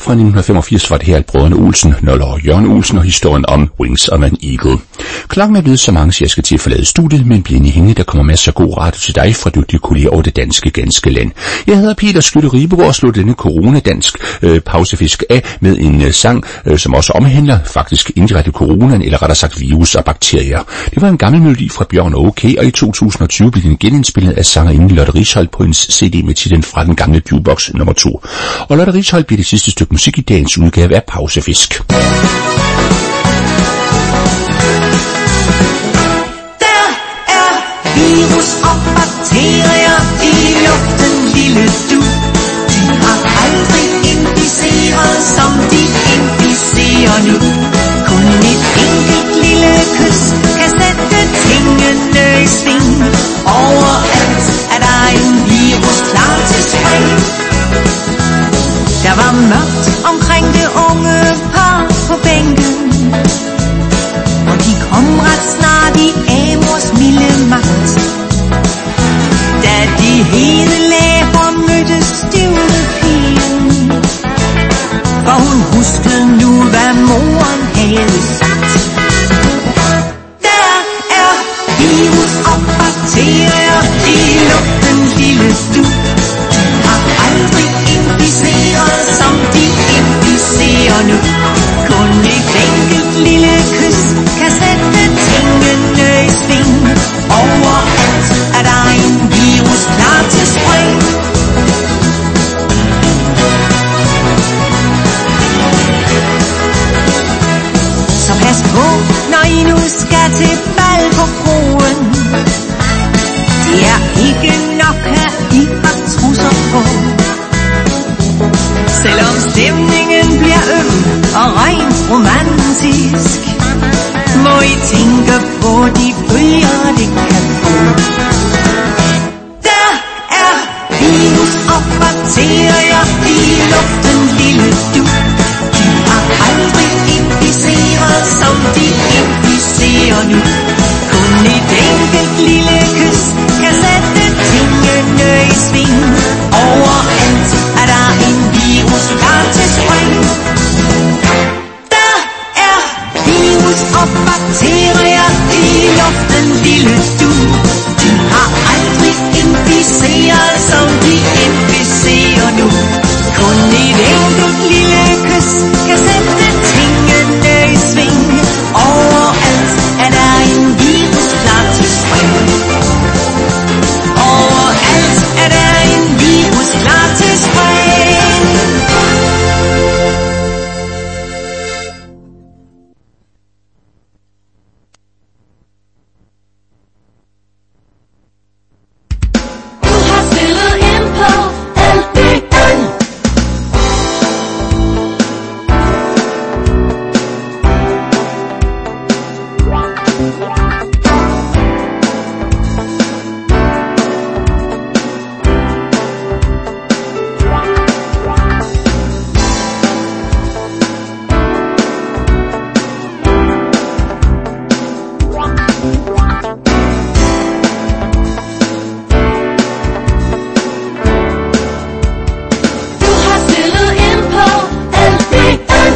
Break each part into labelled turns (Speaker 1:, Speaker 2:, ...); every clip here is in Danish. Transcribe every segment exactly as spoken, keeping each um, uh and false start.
Speaker 1: fra nitten femogfirs var det her at brødrene Olsen, Nolle og Jørgen Olsen og historien om Wings of an Eagle. Klokken er blevet så mange, så jeg skal til at forlade studiet, men bliv i hænge, der kommer masser af god radio til dig fra dygtige kolleger over det danske ganske land. Jeg hedder Peter Skytte Ribegaard og slår denne coronadansk øh, pausefisk af med en øh, sang, øh, som også omhandler faktisk indirekte coronaen, eller rettere sagt virus og bakterier. Det var en gammel melodi fra Bjørn og OK, og i to tusind og tyve blev den genindspillet af sangerinden Lotte Risholdt på en C D med titlen Fra den gamle jukebox nummer to. Og Lotte Risholdt bliver det sidste stykke musik i dagens udgave af Pausefisk.
Speaker 2: Der er virus og bakterier i luften, lille du. De har aldrig inficeret, som de inficerer nu. Kun et enkelt lille kys kan sætte tingene i sving. Overalt er der en virus klar til spring. Der var mørkt omkring det unge par på bænken, og de kom ret snart i Amors milde magt. Da de hele læber mødte stivnede pigen, for hun huskede nu, hvad moren havde sagt. Der er virus og bakterier i luften, lille du. De har aldrig inficeret, som de inficerer nu. Kun et enkelt lille kys kan sætte tingene i sving. Overalt er der en virus klar til spring. Så pas på, når I nu skal til bal på kroen. Det er ikke nok, at I har trusser på. Selvom stemningen bliver øm og rent romantisk, må I tænke på de bølger, det kan få. Der er virus og bakterier i luften, lille du. De har aldrig inficeret, som de inficerer nu. Kun et enkelt lille kys kan sætte tingene i sving. Overalt er der en virus klar til spring. Der er virus og bakterier i luften, lille du. De har aldrig inficeret, som de inficerer nu. Kun et enkelt lille kys kan sætte tingene i sving. Overalt er der en virus klar til spring. Overalt er der en virus klar til spring.
Speaker 3: Du har spillet ind på L B N. Du har spillet ind på L B N.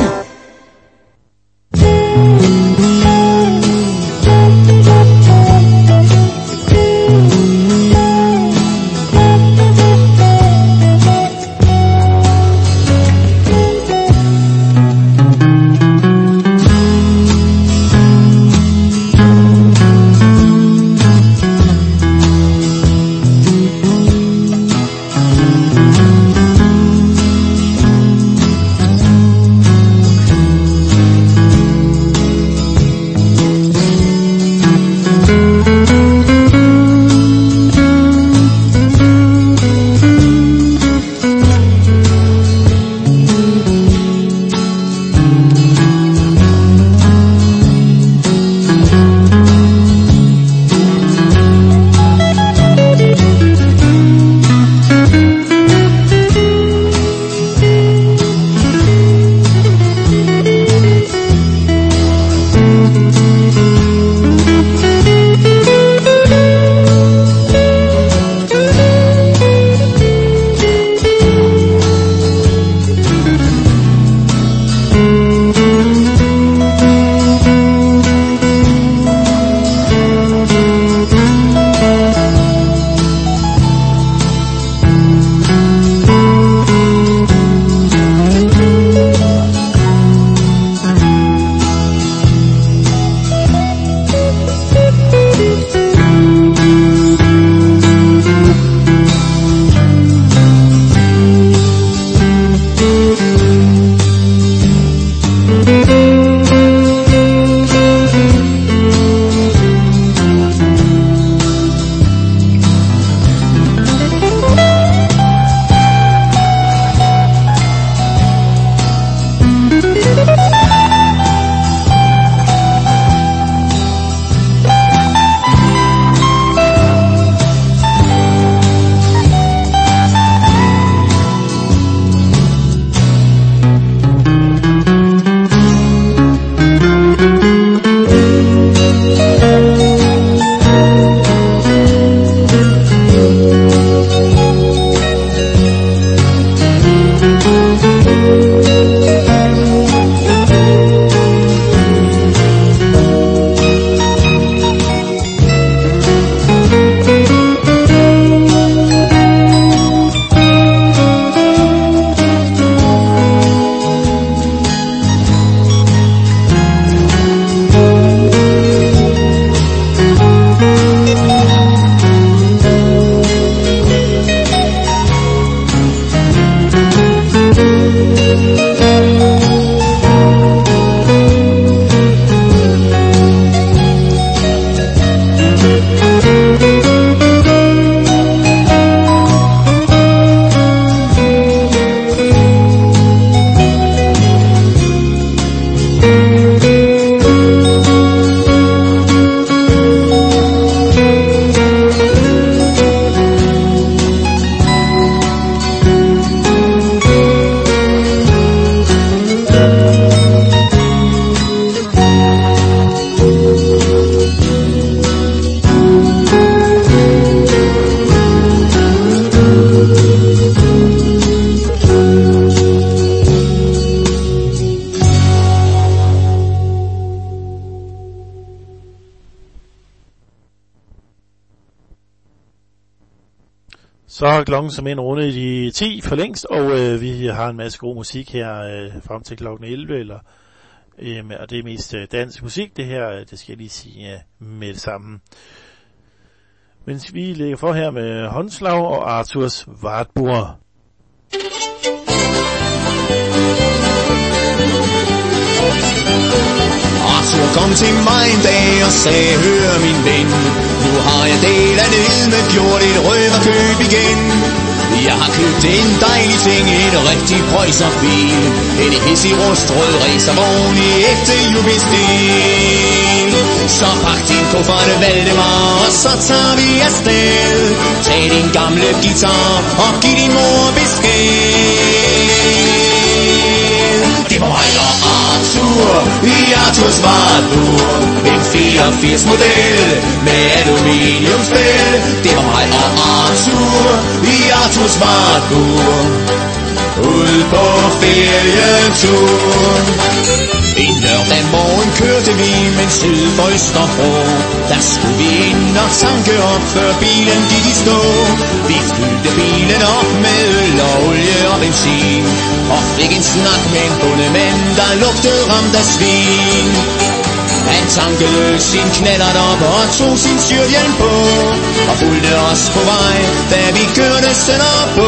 Speaker 4: Så har klokken som en runde i de ti for længst, og øh, vi har en masse god musik her øh, frem til klokken elleve, eller, øh, og det er mest øh, dansk musik, det her, det skal jeg lige sige øh, med det samme. Mens vi lægger for her med Håndslag og Arthurs Wartburg.
Speaker 5: Arthur kom til mig en dag og sagde, hør min ven, nu har jeg del af ned med gjort et røverkøb igen. Jeg har købt en dejlig ting, en rigtig prøjserbil, en hissig rustrød racervogn i ægte jubilæum. Så pak din kuffert, Valdemar, og så tager vi afsted. Tag din gamle guitar og giv din mor besked. Det var mig og Arthur i Arthurs Wartburg, en fireogfirs model med aluminiumspil. Det var mig og Arthur i Arthurs Wartburg, ud på ferietur. En lørdag morgen kørte vi med syd for Østerbro. Der skulle vi ind og tanke op, før bilen gik i stå. Vi fyldte bilen op med øl og olie og benzin, og fik en snak med en bondemand, der lugtede ramt af svin. Han tankede sin knallert op og tog sin styrthjelm på, og fulgte os på vej, da vi kørte sønderpå.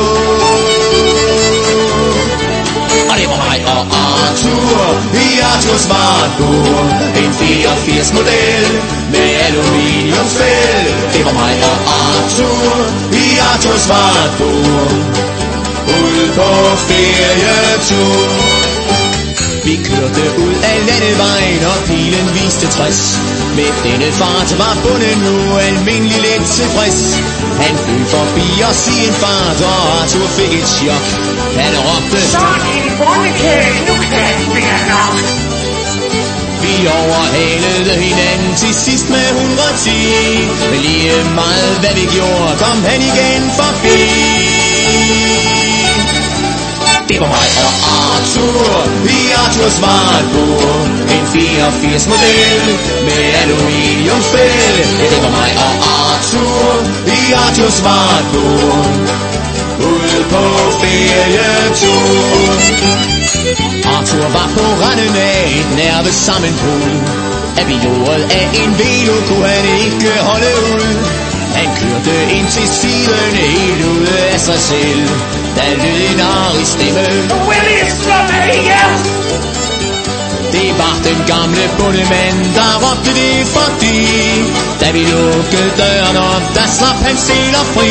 Speaker 5: Og det var mig og Arthur i Arthurs Wartburg, en fireogfirs model med aluminiumsfæl. Det var mig og Arthur i Arthurs Wartburg, ud på ferietur. Vi kørte ud af landevejen, og pilen viste tres. Med denne fart var bunden nu almindelig lidt tilfreds. Han fløj forbi os i en fart, og Arthur fik et chok. Han råbte, så din bundekæg, nu kan det være nok. Vi overhalede hinanden til sidst med et hundrede og ti. Men lige meget hvad vi gjorde, kom han igen forbi. Det var mig og Arthur i Arthurs Wartburg, en fireogfirs model med aluminiumsfæl. Det var mig og Arthur i Arthurs Wartburg, ude på ferietur. Arthur var på randen af et nervesammenbrud. Af bioret af en velo kunne han ikke holde ud. Han kørte ind til siden helt ude af sig selv. Der lød en arig stemme, Willy, slå mig ihjel! Det var den gamle bondemand, der råbte det fordi, da vi lukkede døren op, der slap han seler fri.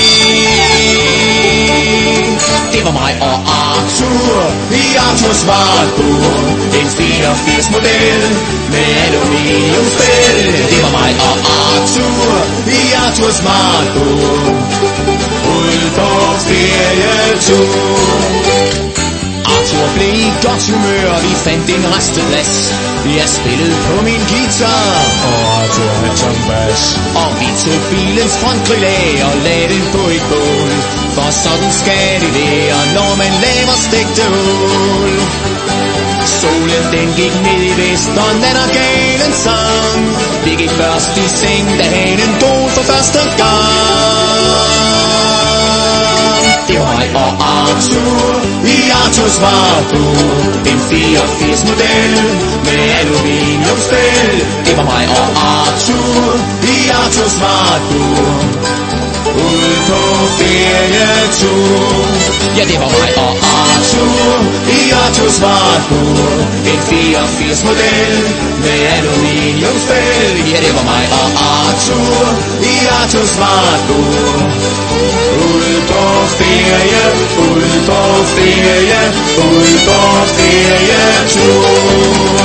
Speaker 5: Det var mig og Arthur i Arthurs Wartburg, en fireogfirs model med aluminiumsfæl. Det var mig og Arthur i Arthurs Wartburg, ud på ferietur. Arthur blev i godt humør, vi fandt en resteplads. Jeg spillede på min guitar, og Arthur havde tungbas. Og vi tog bilens frontgrill af og lagde den på et bål. For sådan skal det være, når man laver stegte ål. Solen den gik ned i vest, og nattergalen sang. Vi gik først i seng, da hanen drog for første gang. Det var mig og Arthur i Arthurs Wartburg, en fireogfirs model med aluminiumsfæl. Det var mig og Arthur i Arthurs Wartburg, ude på ferietur. Ja, det var mig og Arthur i Arthurs Wartburg, en fireogfirs model med aluminiumsfæl. Ja, det var mig og Arthur i Arthurs Wartburg, ude på ferie, ude på ferie, ude på ferietur.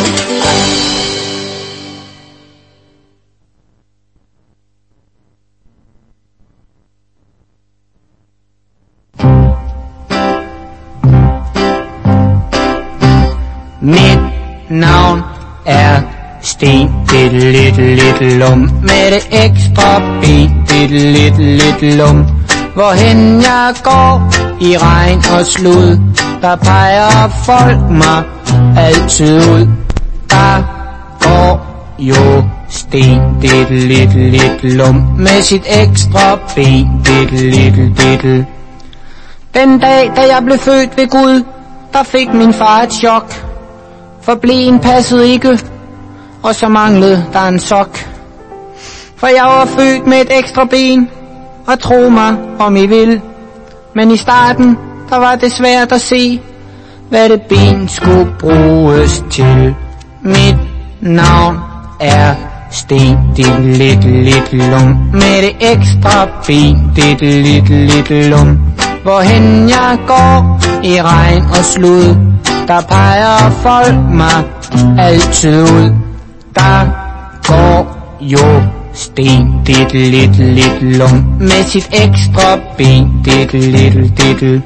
Speaker 6: Mit navn er Sten, det lidt lidt lum, med det ekstra ben, det lidt lidt lum. Hvorhen jeg går i regn og slud, der peger folk mig altid ud. Der går jo sten, diddle, little, little lum, med sit ekstra ben, diddle, little, diddle. Den dag, da jeg blev født ved Gud, der fik min far et chok, for bleen passede ikke, og så manglede der en sok. For jeg var født med et ekstra ben, og tro mig, om I vil. Men i starten, der var det svært at se, hvad det ben skulle bruges til. Mit navn er Sten, diddle, little, little lum, med det ekstra ben, diddle, little, little lum. Hvorhen jeg går i regn og slud, der peger folk mig altid ud. Der går jo Sten, diddle, little, little lum, med sit ekstra ben, diddle, little, diddle.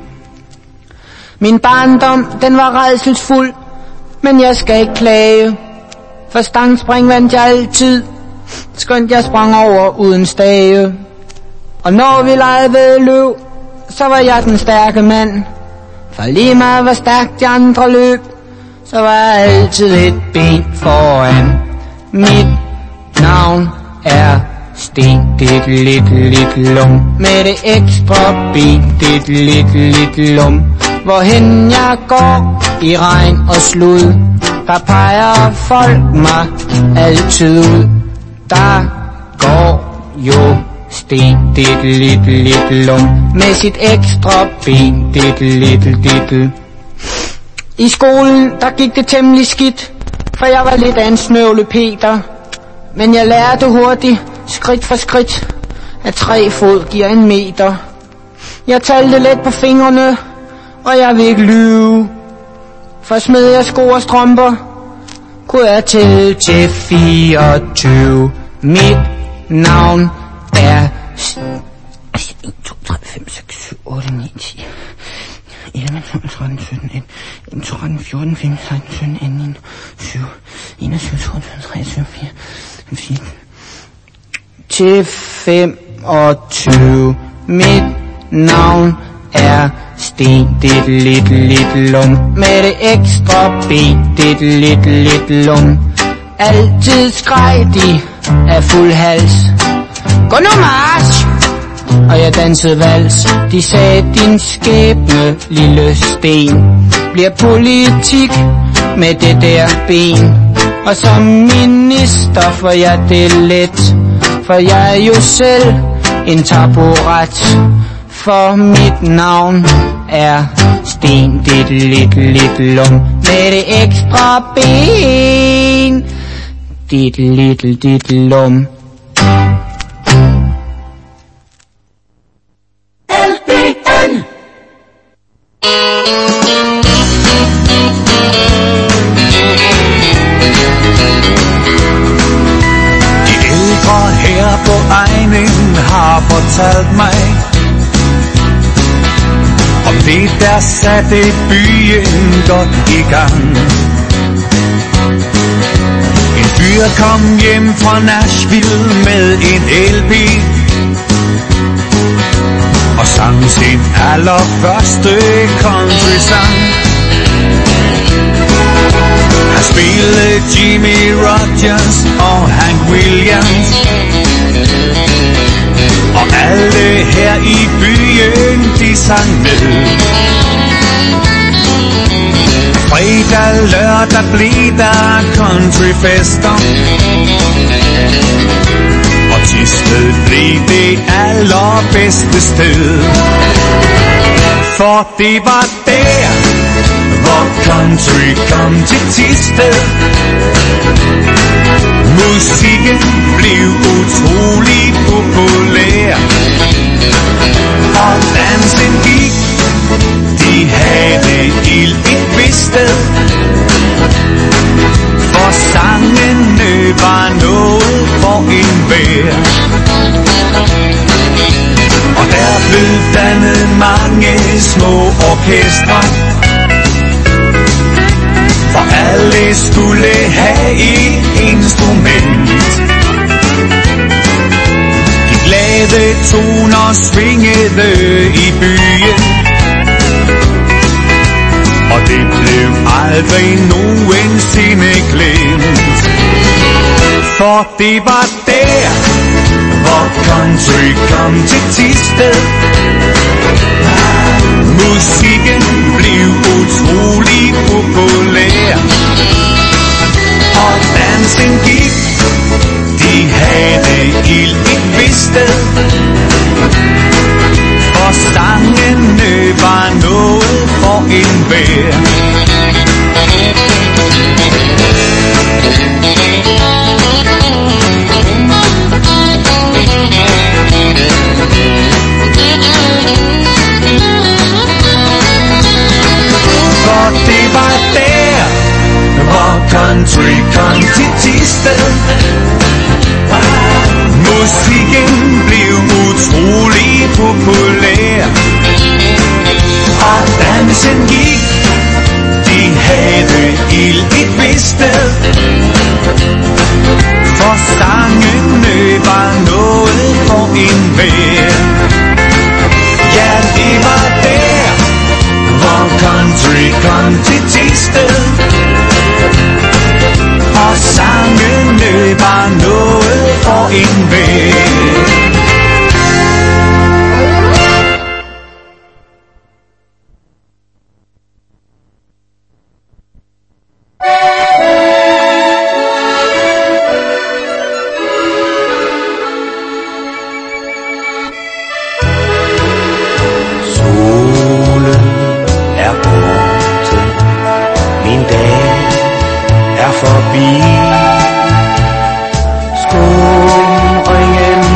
Speaker 6: Min barndom, den var rædselsfuld, men jeg skal ikke klage, for stangspring vandt jeg altid, skønt jeg sprang over uden stage. Og når vi legede ved løb, så var jeg den stærke mand, for lige meget hvor stærkt de andre løb, så var jeg altid et ben foran. Mit navn er Sten, diddle, little, little lum, med det ekstra ben, diddle, little, little lum. Hvorhen jeg går i regn og slud, der peger folk mig altid ud. Der går jo Sten, diddle, little, little lum, med sit ekstra ben, diddle, little, diddle. I skolen, der gik det temmelig skidt, for jeg var lidt af en snøvle Peter. Men jeg lærte hurtigt, skridt for skridt, at tre fod giver en meter. Jeg talte let på fingrene, og jeg vil ikke lyve. For smed jeg sko og strømper, kunne jeg tælle til fireogtyve. Mit navn er en, to, tre, fem, seks, syv, otte, ni, ti, elleve, tolv, tretten, sytten, atten, tretten, fjorten, femten, seksten, sytten, atten, syv, enogtyve, toogtyve, treogtyve, fireogtyve, til femogtyve. Mit navn er Sten, diddle, little, little lum, med det ekstra ben, diddle, little, little lum. Altid skreg de af fuld hals, gå nu march! Og jeg dansede vals. De sagde, din skæbne, lille sten, bliver politik med det der ben. Og som minister får jeg det let, for jeg er jo selv en taburet. For mit navn er Sten, diddle, little, little lum, med det ekstra ben, diddle, little, diddle lum.
Speaker 2: L B N
Speaker 5: De ældre her på egnen har fortalt mig om det, der satte byen godt i gang. En fyr kom hjem fra Nashville med en L P og sang sin allerførste country-sang. Han spillede Jimmy Rogers og Hank Williams, og alle her i byen, de sang med. Fredag, lørdag blev der countryfester, og Thisted blev det allerbedste sted. For det var der, hvor country kom til Thisted. Musikken blev utrolig populær, og dansen gik, de havde ild et vist sted. For sangene var noget for enhver, og der blev dannet mange små orkestre, for alle skulle have et instrument. De glade toner svingede i byen, og det blev aldrig nogensinde glemt. For det var der, hvor country kom til Thisted. Musikken blev utrolig populær, og dansen gik, de havde ild et vist sted. For sangene var noget for enhver. For det var der, hvor country kom til Thisted. Musikken blev utrolig populær, og dansen gik, de havde ild et vist sted. For sangene var noget for enhver. Ja, det var der, hvor country kom til Thisted. Og sangene var noget for enhver.
Speaker 7: Skumringen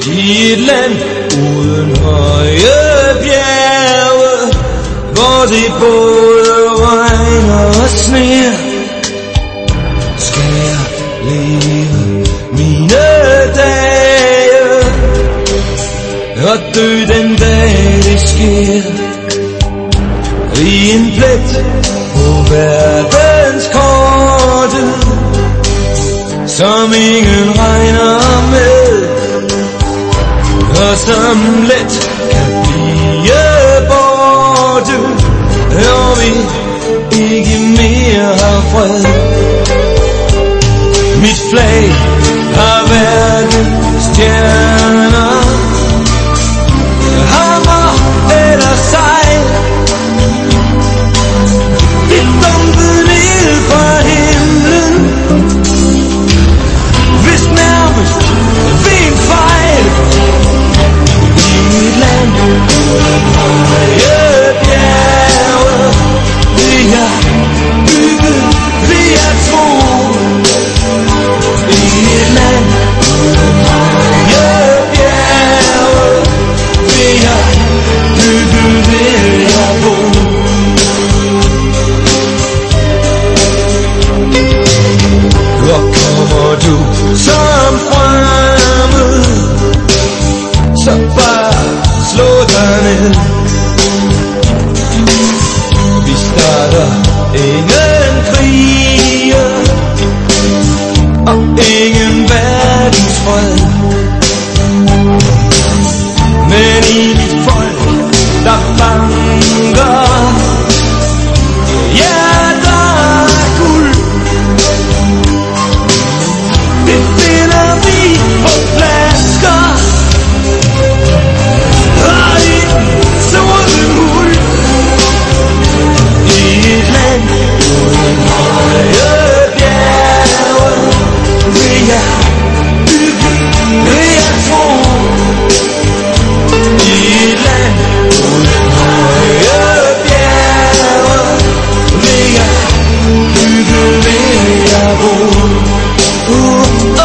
Speaker 7: I et land uden høje bjerge, hvor det både regner og sner, skal jeg leve mine dage og dø den dag det sker. I en plet på verdenskortet, som ingen regner med, og som let kan blive borte, og vi ikke mere har fred. Mit flag har verdens stjerner, hammer eller sejl, det dumpede ned fra himlen, hvis nærmest ved en fejl. I et land uden høje bjerge, vil jeg bygge, vil jeg tro. I et land uden høje bjerge, vil jeg bygge, vil jeg bo. Og kommer du som fremmed, så bare slå dig ned. Vi starter ingen krige og ingen verdensfred, men i mit folk der banker hjerter af guld. Det finder vi på flasker og i sorte muld. I et land uden høje bjerge, vil jeg bygge, vil jeg tro. I et land uden høje bjerge, vil jeg bygge, vil jeg bo. Uh, oh, oh.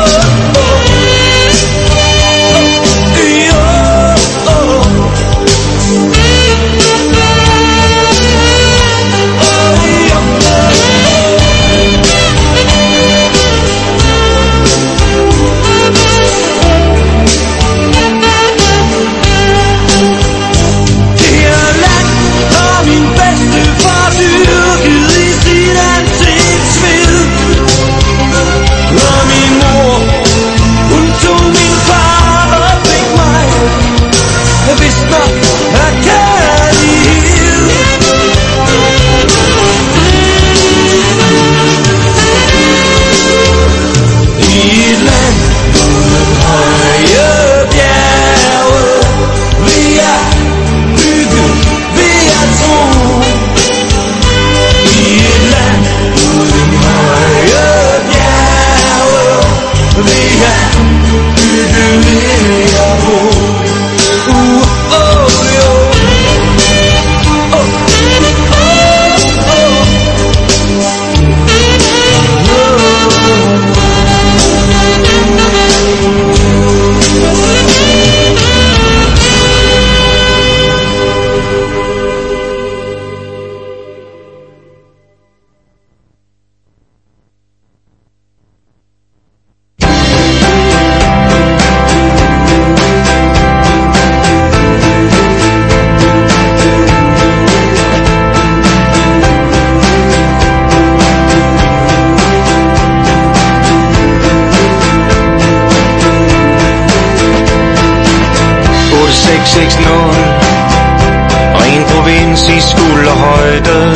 Speaker 8: seks nul og en provins i skulderhøjde.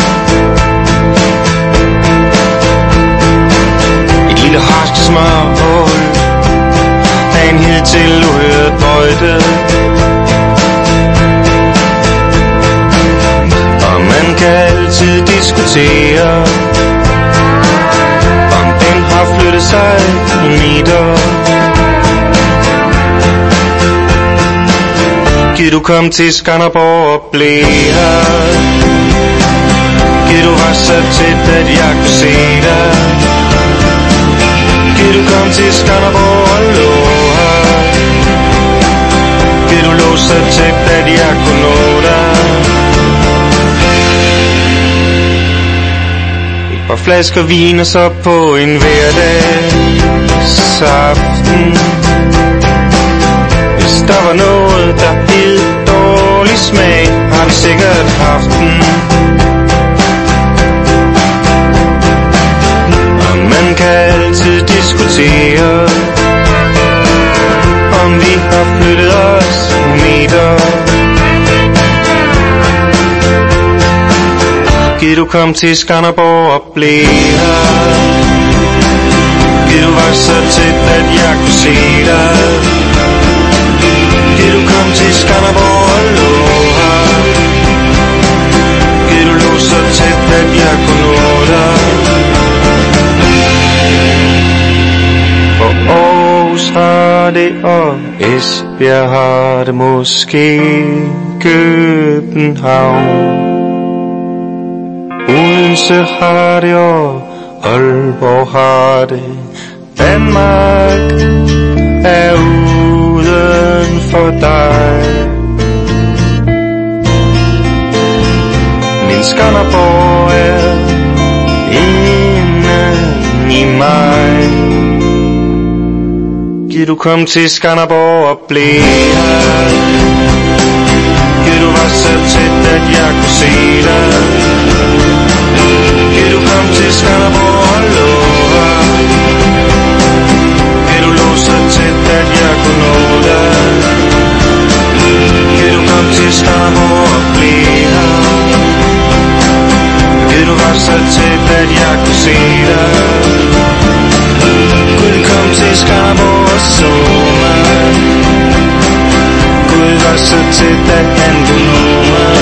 Speaker 8: Et lille harsk smørhul af en hidtil uhørt bøjde. Og man kan altid diskutere, om den har flyttet sig i meter. Giv du kom til Skanderborg og blære, giv du var så tæt at jeg kunne se dig. Giv du kom til Skanderborg og love, lå så tæt, at jeg kunne nå dig. Et par flasker vin og så på en hverdagsaften. Hvis der var noget, der hed dårlig smag, har vi sikkert haft den. Og man kan altid diskutere, om vi har flyttet os meter. Giv du kom til Skanderborg og blev her. Giv du var så tæt, at jeg kunne se dig. Giv du kom til Skanderborg og lå her. Giv du lå så tæt, at jeg kunne nå dig. For Aarhus har det, og Esbjerg har det, måske København. Odense har det, og Aalborg har det. Danmark er uden for dig. Min Skanderborg er inden i mig. Giv du kom til Skanderborg og blev her. Giv du var så tæt, at jeg kunne se dig. Giv du kom til Skanderborg og lå her. Giv du lå så tæt, at jeg kunne nå dig. Giv du kom til Skanderborg og blev her. Giv du var så tæt, at jeg kunne se dig. Gud kom til Skanderborg og så mig. Gud var så tæt, at han kunne nå mig.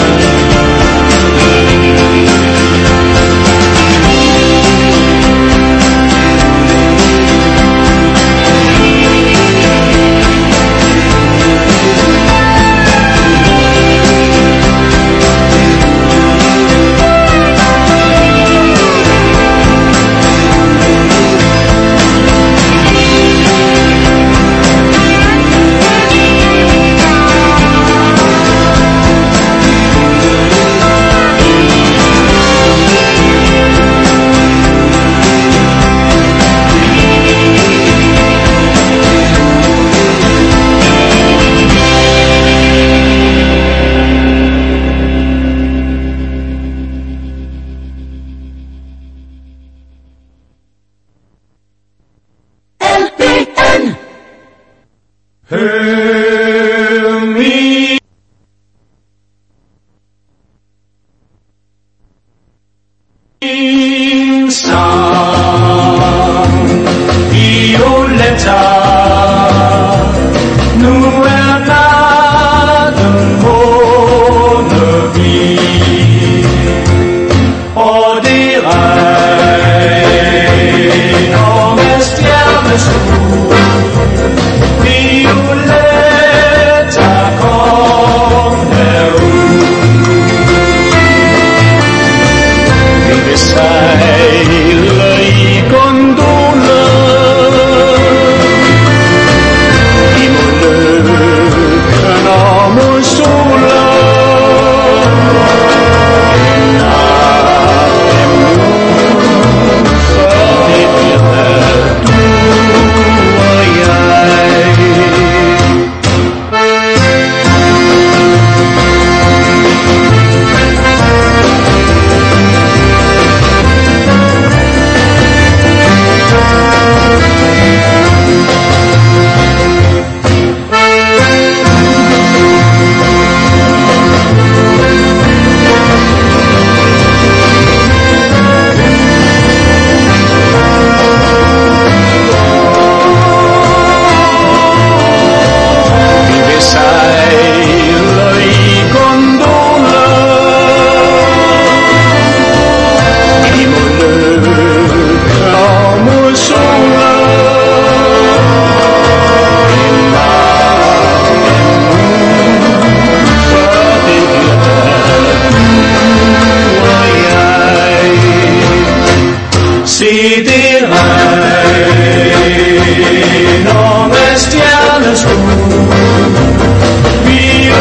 Speaker 7: Enorme stjerneskud. Vi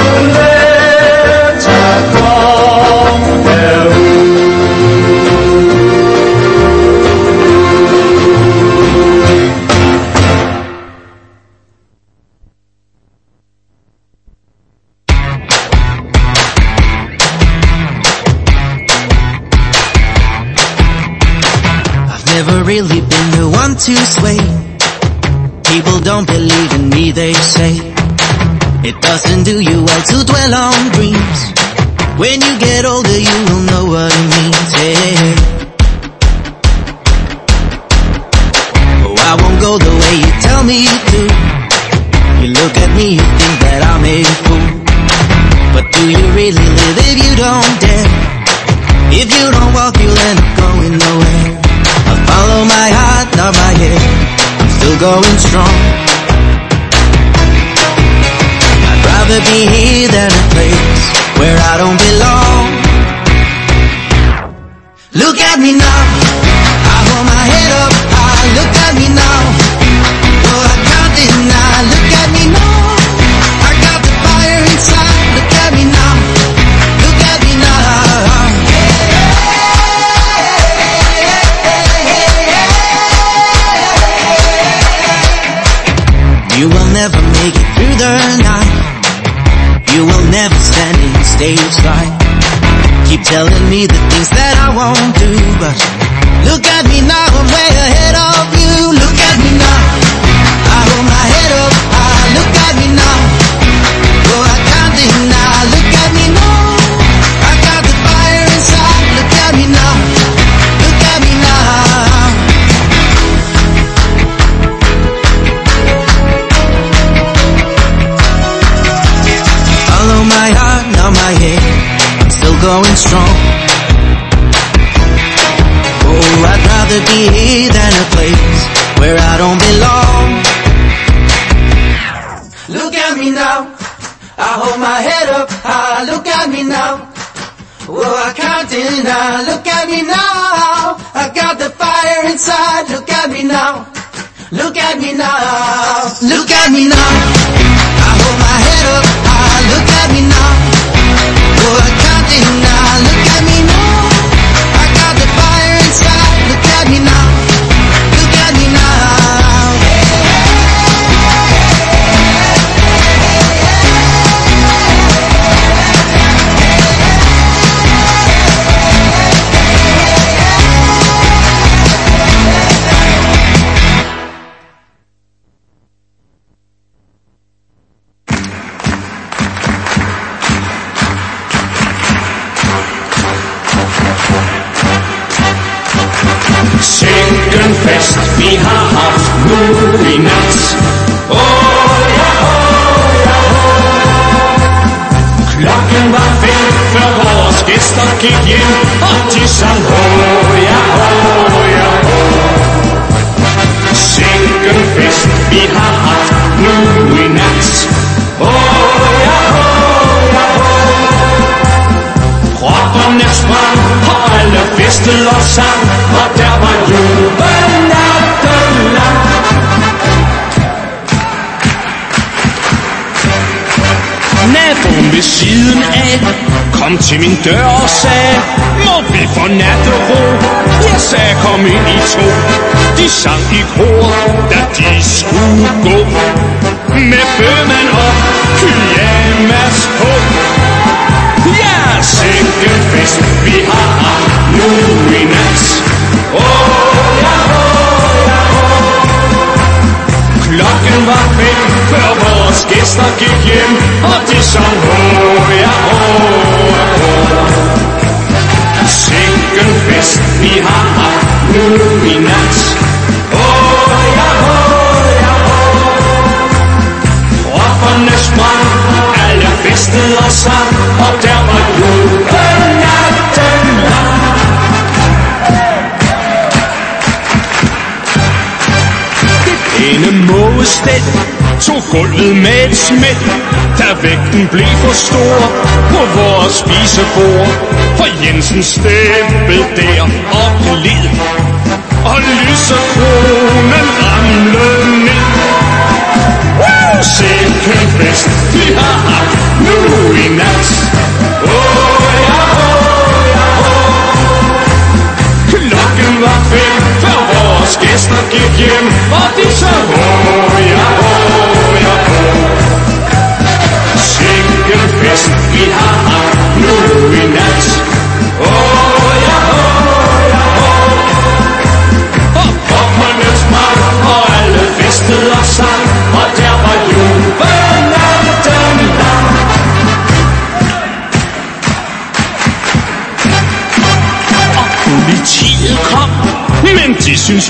Speaker 2: never really been the one to sway. People don't believe in me, they say. It doesn't do you well to dwell on dreams. When you get older, you will know what it means. Hey, hey, hey. Oh, I won't go the way you tell me to. You look at me, you think that I'm a fool. But do you really live if you don't dare? If you don't walk, you'll end up going nowhere. I follow my heart, not my head. I'm still going strong. I'd rather be here than a place where I don't belong. Look at me now, I hold my head up high. Look at me now, oh I can't deny. Look at me now, I got the fire inside. Look at me now, look at me now. You will never make it through the night. You will never stand in stage fright. Keep telling me the things that I won't do, but look at me now, I'm way ahead of you. Look at me now, I hold my head up high. Look at me now, oh I can't deny. Look at me now, I got the fire inside. Look at me now, look at me now. Follow my heart, not my head. I'm still going strong. Oh, I'd rather be here than a place where I don't belong. Look at me now, I hold my head up high. Look at me now, oh I can't deny. Look at me now, I got the fire inside. Look at me now, look at me now. Look at me now, I hold my head up high. Look at me now, oh I can't deny. Look at me now, I got the fire inside. Look at me now, look at me now.
Speaker 5: Sikken fest vi har haft nu i nat. Åh ja, åh ja, åh. Klokken var fem, før vores gæster gik hjem, og de sang åh ja, åh ja, åh. Sikken fest vi har haft nu i nat. Åh ja, åh ja, åh. Propperne sprang, og alle festede og sang, og der var jubel natten lang. Naboen ved siden af kom til min dør og sagde, må vi få nattero? Jeg sagde, kom ind i to. De sang i kor, da de skulle gå, med bømmen og pyjamas på. Ja, sikken fest vi har haft nu i nat. Åh ja, åh ja, åh. Klokken var fem, før vores gæster gik hjem, og de sang åh ja, åh ja, åh. Sikken fest vi har haft nu i nat. Åh ja, åh ja, åh. Propperne sprang, alle festede og sang, og der var jubel natten lang. Det pæne mågestel tog gulvet med et smæld, da vægten blev for stor på vores spisebord. For Jensen stempel der og glid, og lysekronen ramlede ned. Woo! Sikken fest vi har haft nu i nat. Åh ja, åh ja, åh. Klokken var fem, før vores gæster gik hjem, og de sang åh ja, åh ja, åh. Sikken fest vi har haft nu i nat. Åh ja, åh ja, åh. Og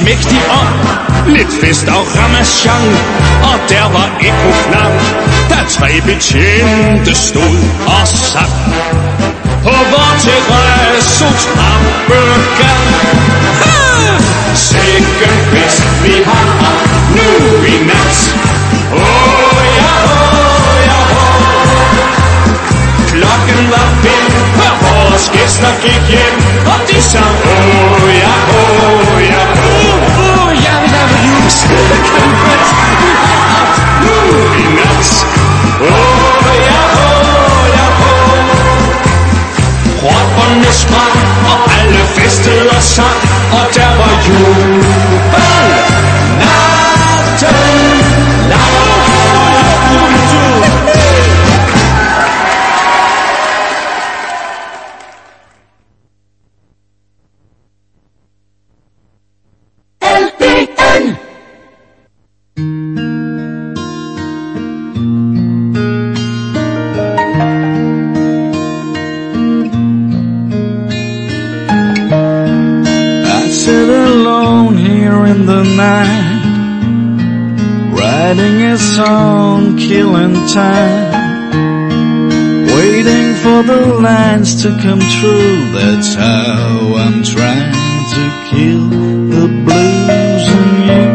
Speaker 5: mægtig om. Lidt fest og ramachan, og der var ekoflam, da tre betjente stod og sang på vor terrasse trappegang. Sikke fest vi har nu i nat. Åh ja, åh ja, åh. Klokken var fem, og vores gæster gik hjem, og de sang åh ja, åh ja, åh. Oh, jeg vil lave you. Sikke fest vi har nu i nat. Åh ja, åh ja, åh. Propperne sprang, og alle festede og sang, og der var jubel natten lang.
Speaker 7: Song killing time, waiting for the lines to come true. That's how I'm trying to kill the blues in you.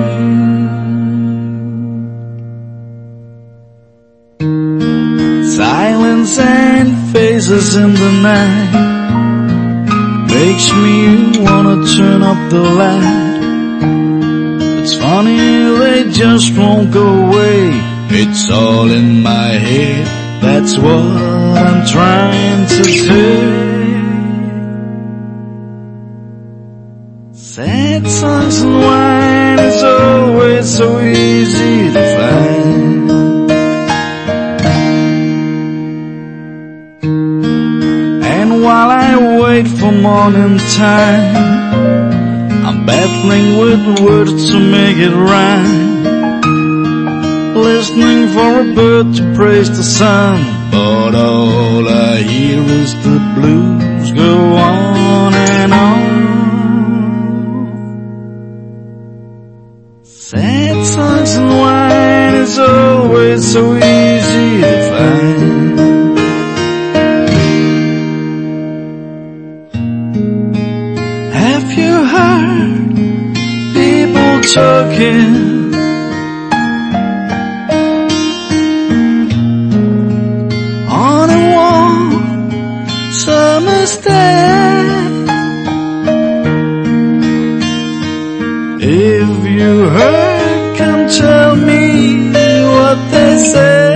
Speaker 7: Silence and faces in the night makes me wanna turn up the light. It's funny, they just won't go away. It's all in my head, that's what I'm trying to say. Sad songs and wine is always so easy to find. And while I wait for morning time, I'm battling with words to make it rhyme. Listening for a bird to praise the sun, but all I hear is the blues go on and on. Sad songs and wine is always so easy to find. Have you heard people talking? If you heard, come tell me what they say.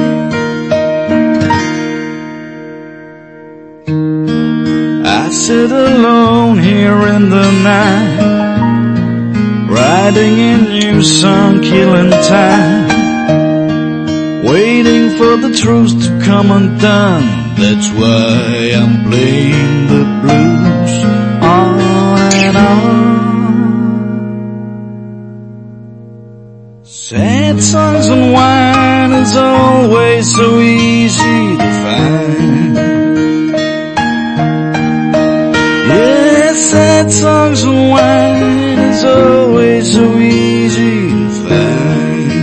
Speaker 7: I sit alone here in the night, writing a new song, killing time, waiting for the truth to come undone. That's why I'm playing the blues on and on. Sad songs and wine is always so easy to find. Yes, sad songs and wine is always so easy to find.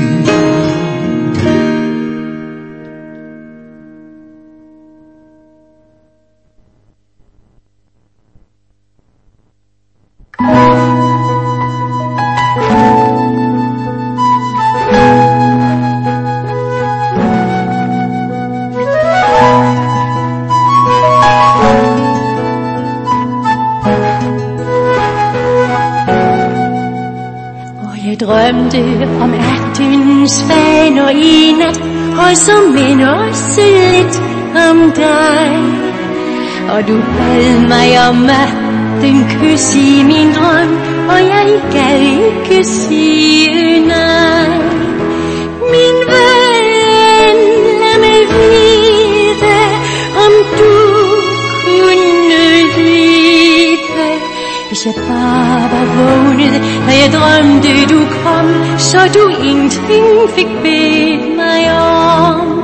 Speaker 3: Drømte om aftens fan og i nat, og så minder også lidt om dig. Og du bad mig om den kys i min drøm, og jeg gad ikke sige nej. Min ven, lad mig vide, om du kunne lide. Hvis jeg bare var vågnet, da jeg drømte du kom, så du ingenting fik bedt mig om.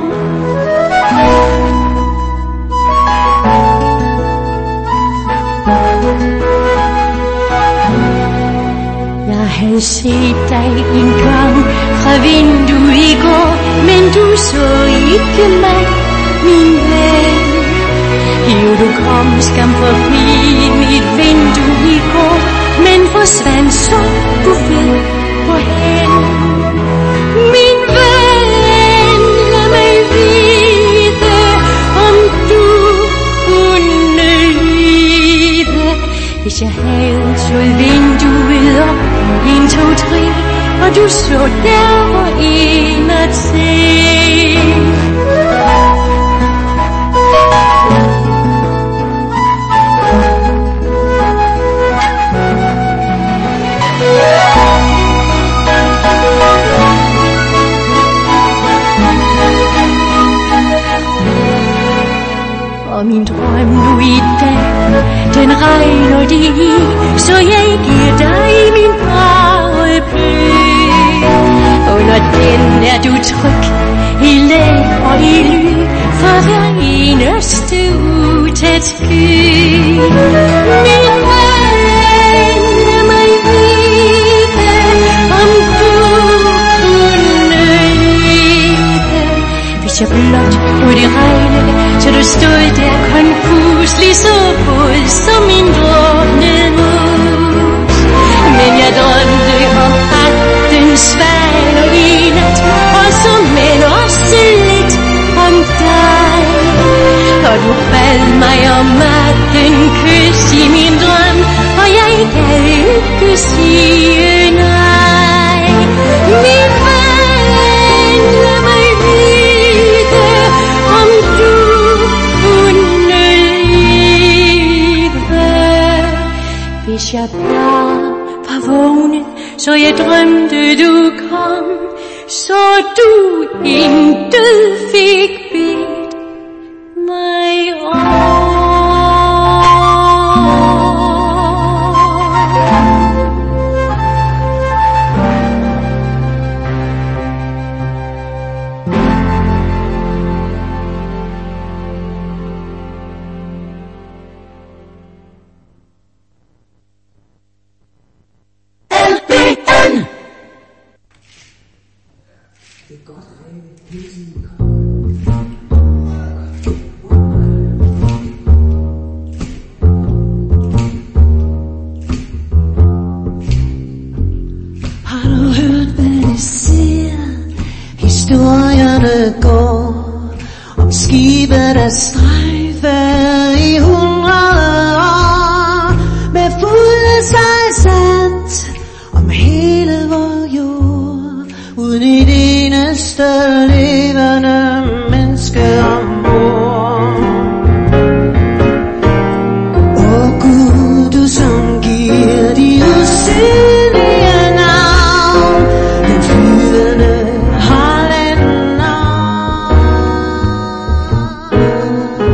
Speaker 3: dig en gang fra vinduet i går, men du så ikke mig, min ven. Jo, du kom skam forbi mit vindue i går, men forsvandt så, du ved hvorhen. Min ven, lad mig vide, om du kunne lide, hvis jeg havde slået vinduet op, en, to, tre, og du så der hvor en at se. Og min drøm nu i dag, den regner det i, så jeg giver dig min paraply. Under den er du tryg, i læg og i ly, for hver eneste utæt sky. Min ven, lad mig vide, om du kunne lide, hvis jeg blot kunne det regne, så du stod der konfus, lige så våd som min druknede mus. Men jeg drømte om aftens svaner i nat, og så men også lidt om dig. Og du bad mig om atten kys i min drøm, og jeg kan ikke sige nej. Min ven, lad mig vide, om du hvis jeg bare var vågnet, så jeg drømte du kom, så du intet fik bedt mig om.
Speaker 2: Historierne går om skibe, der strejfer i hundrede år, med fulde sejlsand om hele vor jord, uden et eneste levende menneske ombord. Åh Gud, du som giver de usynlige navn, den flyvende har den navn.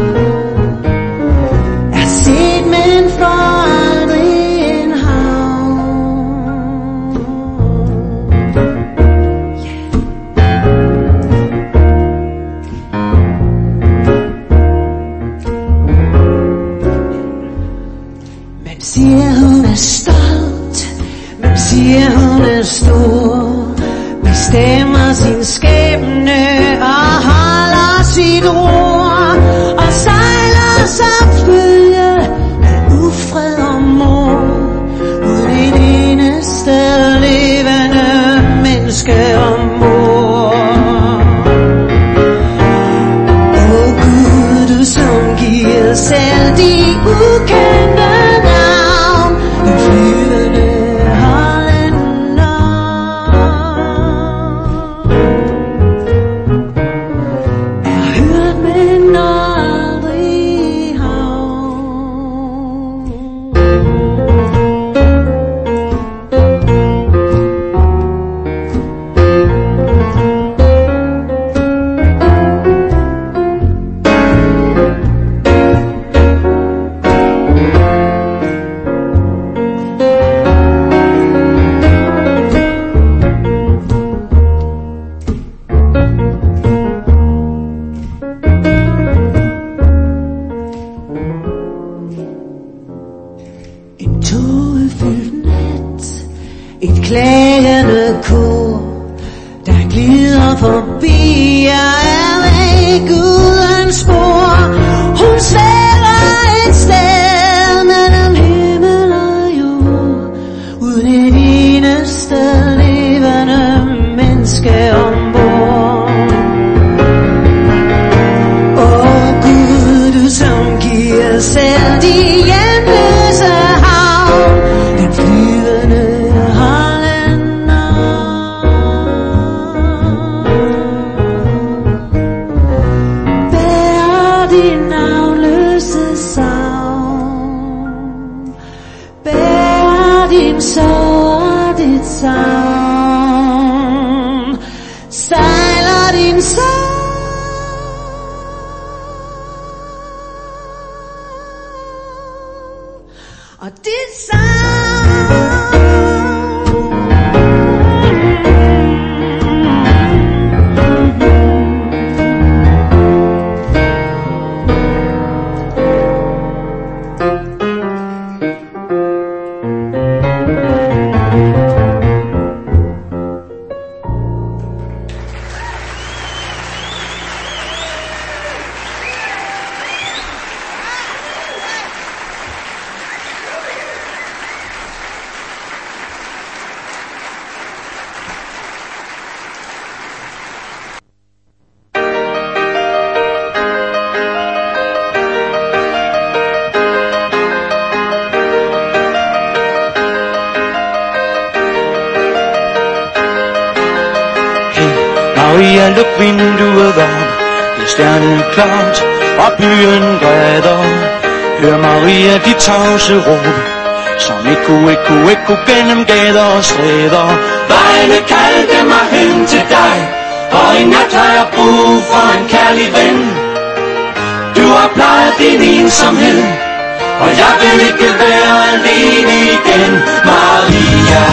Speaker 7: Maria, luk vinduet op, det er stjerneklart, og byen græder. Hør Maria, de tavse råb, som ekko, ekko, ekko gennem gader og stræder. Vejene kaldte mig hen til dig, og i nat har jeg brug for en kærlig ven. Du har plejet din ensomhed, og jeg vil ikke være alene igen, Maria.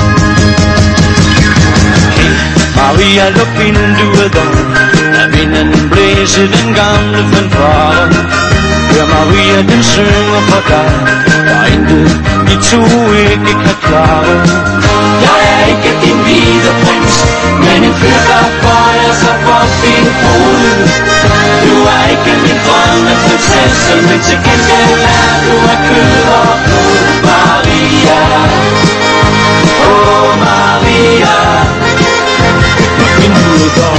Speaker 7: Maria, luk vinduet op, lad vinden blæse den gamle fanfare. Hør Maria, den synger for dig, der er intet de to ikke kan klare. Jeg er ikke din hvide prins, men en fyr, der bøjer sig for din fod. Du er ikke min drømmeprinsesse, men til gengæld er du af kød og blod, Maria. Oh Maria, vinduet op.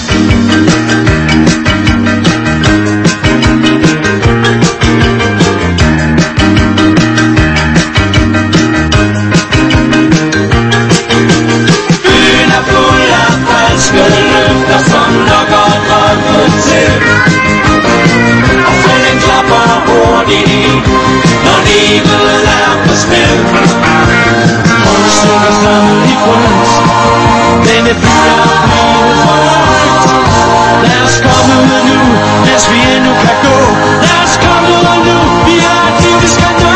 Speaker 7: Byen er fuld af falske løfter, som lokker drømmen til. Og solen klapper hurtigt i, når livet er på spil. Og vi synger sammen i frygt, denne by er blevet forløst. Lad os komme ud nu, mens vi endnu kan gå. Lad os komme ud nu, vi er et liv, vi skal nå.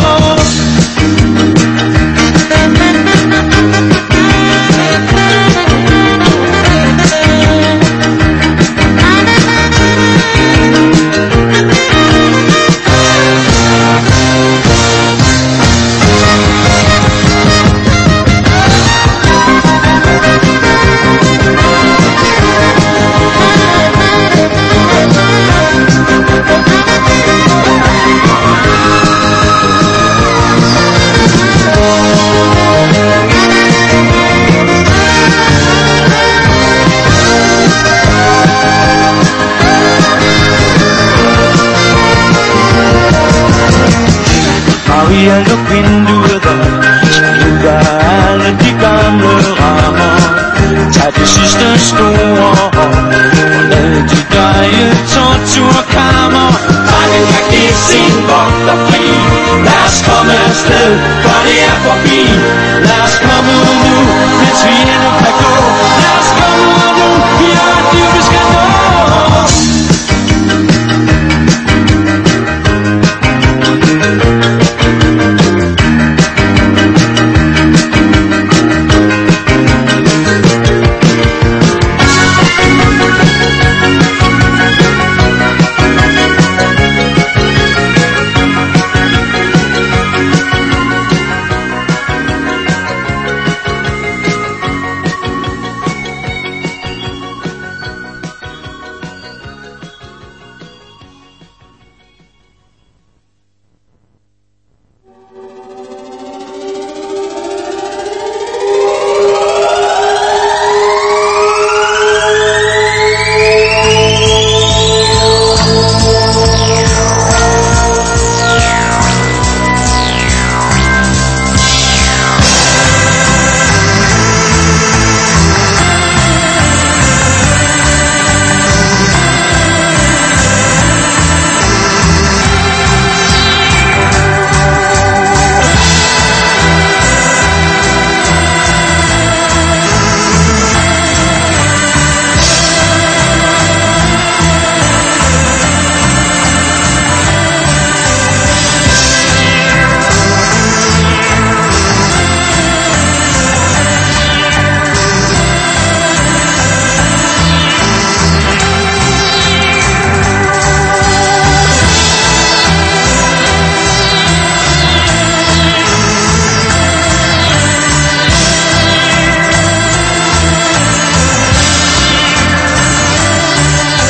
Speaker 7: Maria, luk vinduet op, skrig ud af alle de gamle rammer. Tag det sidste store